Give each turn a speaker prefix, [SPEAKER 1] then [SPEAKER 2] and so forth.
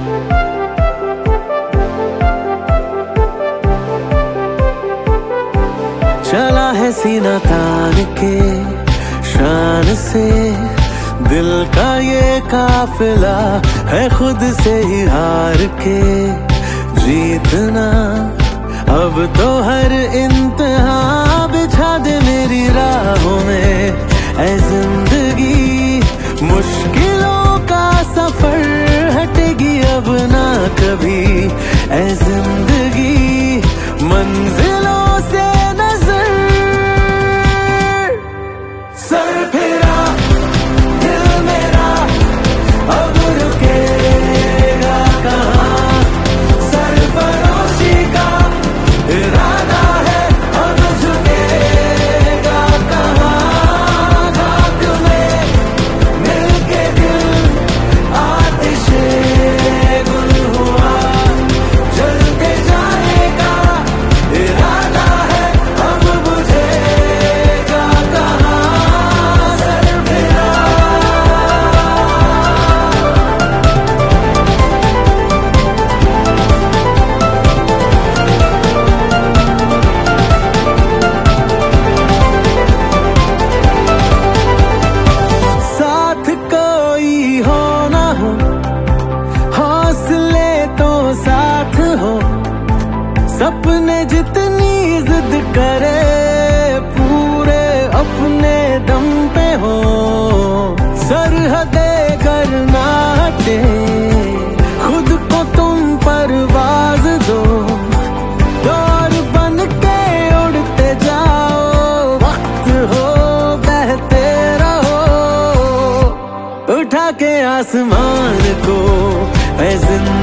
[SPEAKER 1] चला है सीना तान के शान से, दिल का ये काफिला है खुद से ही हार के जीतना। अब तो हर इम्तिहा बिछा दे मेरी राहों में, ऐ जिंदगी मुश्किलों का सफर हटेगी अब ना कभी। ऐ जिंदगी मंजिलों से नजर, सर फिरा दिल मेरा अब रुकेगा कहाँ। सरफरोशी का इरादा है अब झुकेगा कहाँ। खाक में मिलके दिल आतिशे गुल हुआ, जलते जाने का इरादा है अब बुझेगा कहाँ। सर फिरा साथ कोई हो ना हो, हौसले तो साथ हो। सपने जितनी जिद करे पूरे अपने दम पे हो। सरहदे करना हटे खुद को तुम परवाज दो। दौर बन के उड़ते जाओ, वक्त हो बहते रहो। उठा के आसमान को ऐ जिंदगी